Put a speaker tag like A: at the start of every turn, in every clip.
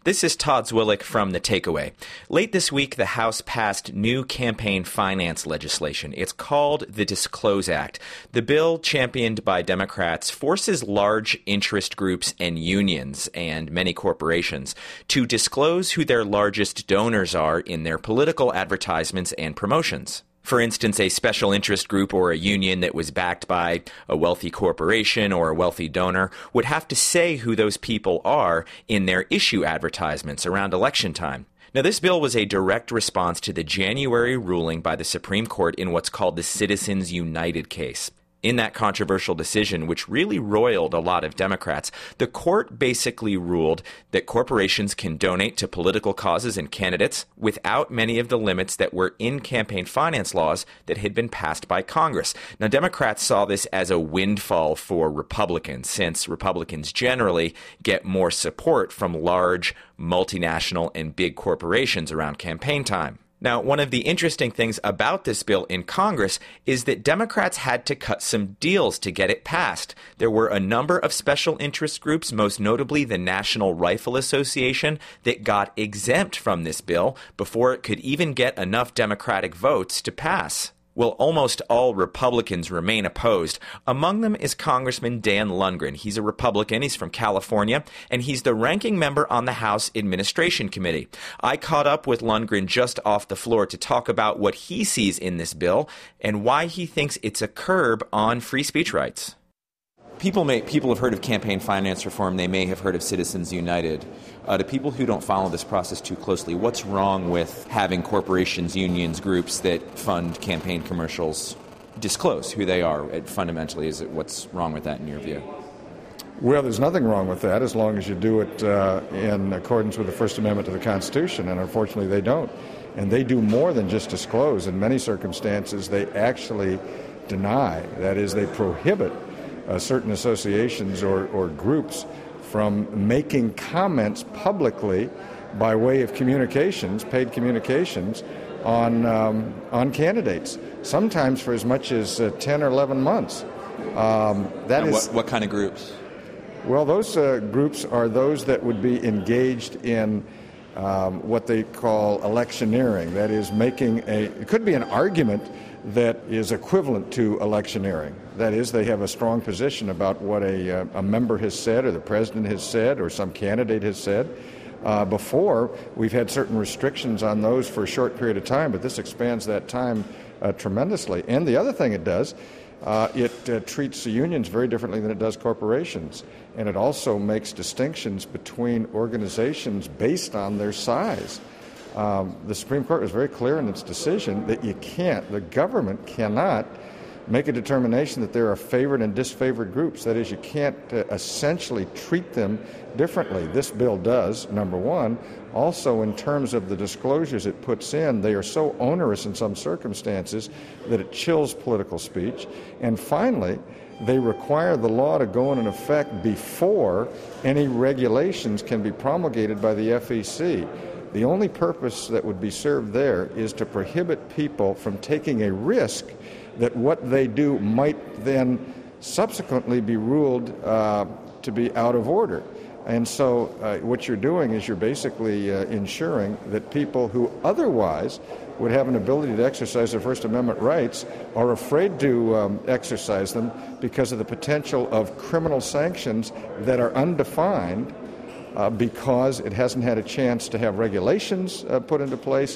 A: This is Todd Zwillich from The Takeaway. Late this week, the House passed new campaign finance legislation. It's called the Disclose Act. The bill, championed by Democrats, forces large interest groups and unions and many corporations to disclose who their largest donors are in their political advertisements and promotions. For instance, a special interest group or a union that was backed by a wealthy corporation or a wealthy donor would have to say who those people are in their issue advertisements around election time. Now, this bill was a direct response to the January ruling by the Supreme Court in what's called the Citizens United case. In that controversial decision, which really roiled a lot of Democrats, the court basically ruled that corporations can donate to political causes and candidates without many of the limits that were in campaign finance laws that had been passed by Congress. Now, Democrats saw this as a windfall for Republicans, since Republicans generally get more support from large, multinational, and big corporations around campaign time. Now, one of the interesting things about this bill in Congress is that Democrats had to cut some deals to get it passed. There were a number of special interest groups, most notably the National Rifle Association, that got exempt from this bill before it could even get enough Democratic votes to pass. Well, almost all Republicans remain opposed. Among them is Congressman Dan Lundgren. He's a Republican. He's from California, and he's the ranking member on the House Administration Committee. I caught up with Lundgren just off the floor to talk about what he sees in this bill and why he thinks it's a curb on free speech rights. People have heard of campaign finance reform. They may have heard of Citizens United. To people who don't follow this process too closely, what's wrong with having corporations, unions, groups that fund campaign commercials disclose who they are? Fundamentally, what's wrong with that in your view?
B: Well, there's nothing wrong with that as long as you do it in accordance with the First Amendment to the Constitution, and unfortunately they don't. And they do more than just disclose. In many circumstances, they actually deny. That is, they prohibit certain associations or groups from making comments publicly by way of communications, paid communications, on candidates, sometimes for as much as 10 or 11 months.
A: What kind of groups?
B: Well, those groups are those that would be engaged in what they call electioneering. That is, it could be an argument that is equivalent to electioneering. That is, they have a strong position about what a member has said or the president has said or some candidate has said. Before, we've had certain restrictions on those for a short period of time, but this expands that time tremendously. And the other thing it does, it treats the unions very differently than it does corporations. And it also makes distinctions between organizations based on their size. The Supreme Court was very clear in its decision that the government cannot make a determination that there are favored and disfavored groups. That is, you can't essentially treat them differently. This bill does, number one. Also, in terms of the disclosures it puts in, they are so onerous in some circumstances that it chills political speech. And finally, they require the law to go into effect before any regulations can be promulgated by the FEC. The only purpose that would be served there is to prohibit people from taking a risk that what they do might then subsequently be ruled to be out of order. And so what you're doing is you're basically ensuring that people who otherwise would have an ability to exercise their First Amendment rights are afraid to exercise them because of the potential of criminal sanctions that are undefined because it hasn't had a chance to have regulations put into place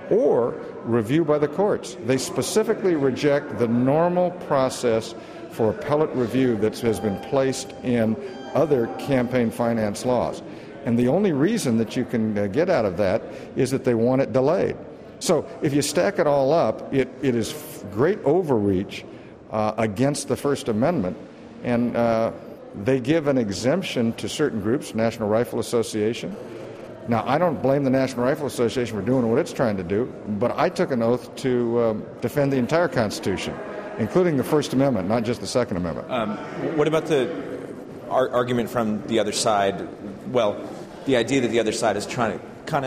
B: or review by the courts. They specifically reject the normal process for appellate review that has been placed in other campaign finance laws. And the only reason that you can get out of that is that they want it delayed. So if you stack it all up, it is great overreach against the First Amendment. And they give an exemption to certain groups, National Rifle Association. Now, I don't blame the National Rifle Association for doing what it's trying to do, but I took an oath to defend the entire Constitution, including the First Amendment, not just the Second Amendment.
A: What about the argument from the other side? Well, the idea that the other side is trying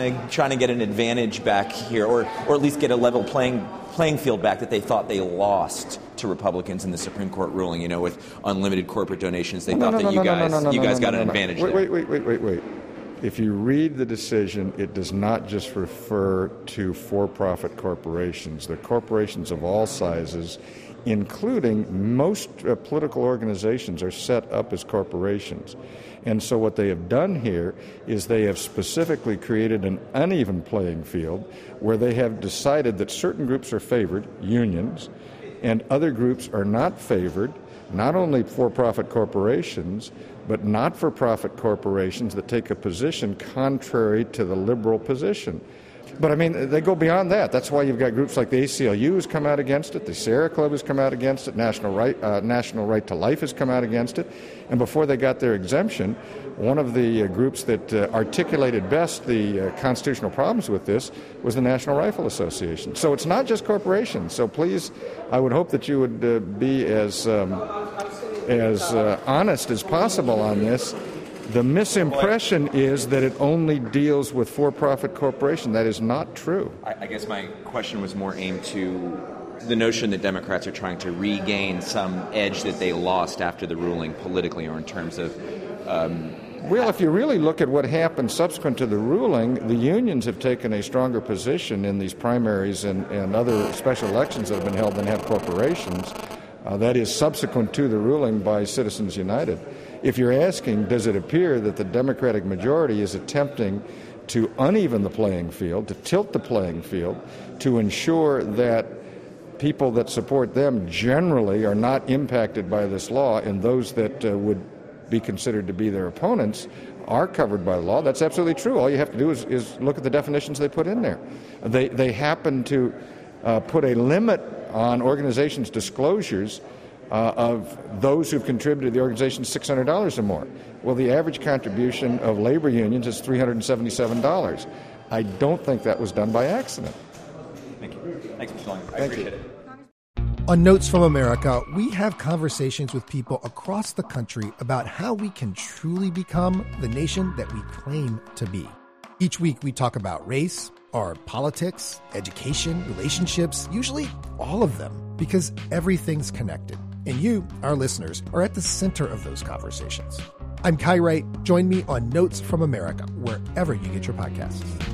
A: to get an advantage back here, or at least get a level playing field back that they thought they lost to Republicans in the Supreme Court ruling. With unlimited corporate donations, they thought that you guys got an advantage there.
B: Wait. if you read the decision, it does not just refer to for-profit corporations. They're corporations of all sizes, including most political organizations are set up as corporations. And so what they have done here is they have specifically created an uneven playing field where they have decided that certain groups are favored, unions, and other groups are not favored, not only for-profit corporations, but not-for-profit corporations that take a position contrary to the liberal position. But, I mean, they go beyond that. That's why you've got groups like the ACLU has come out against it, the Sierra Club has come out against it, National Right to Life has come out against it. And before they got their exemption, one of the groups that articulated best the constitutional problems with this was the National Rifle Association. So it's not just corporations. So please, I would hope that you would be as honest as possible on this. The misimpression is that it only deals with for-profit corporations. That is not true.
A: I guess my question was more aimed to the notion that Democrats are trying to regain some edge that they lost after the ruling politically, or in terms of...
B: Well, if you really look at what happened subsequent to the ruling, the unions have taken a stronger position in these primaries and other special elections that have been held than have corporations. That is subsequent to the ruling by Citizens United. If you're asking, does it appear that the Democratic majority is attempting to uneven the playing field, to tilt the playing field, to ensure that people that support them generally are not impacted by this law, and those that would be considered to be their opponents are covered by the law? That's absolutely true. All you have to do is look at the definitions they put in there. They happen to put a limit on organizations' disclosures of those who've contributed to the organization $600 or more. Well, the average contribution of labor unions is $377. I don't think that was done by accident.
A: Thank you. Thanks, Mr. Long. I appreciate it.
C: On Notes from America, we have conversations with people across the country about how we can truly become the nation that we claim to be. Each week we talk about race, our politics, education, relationships, usually all of them, because everything's connected. And you, our listeners, are at the center of those conversations. I'm Kai Wright. Join me on Notes from America, wherever you get your podcasts.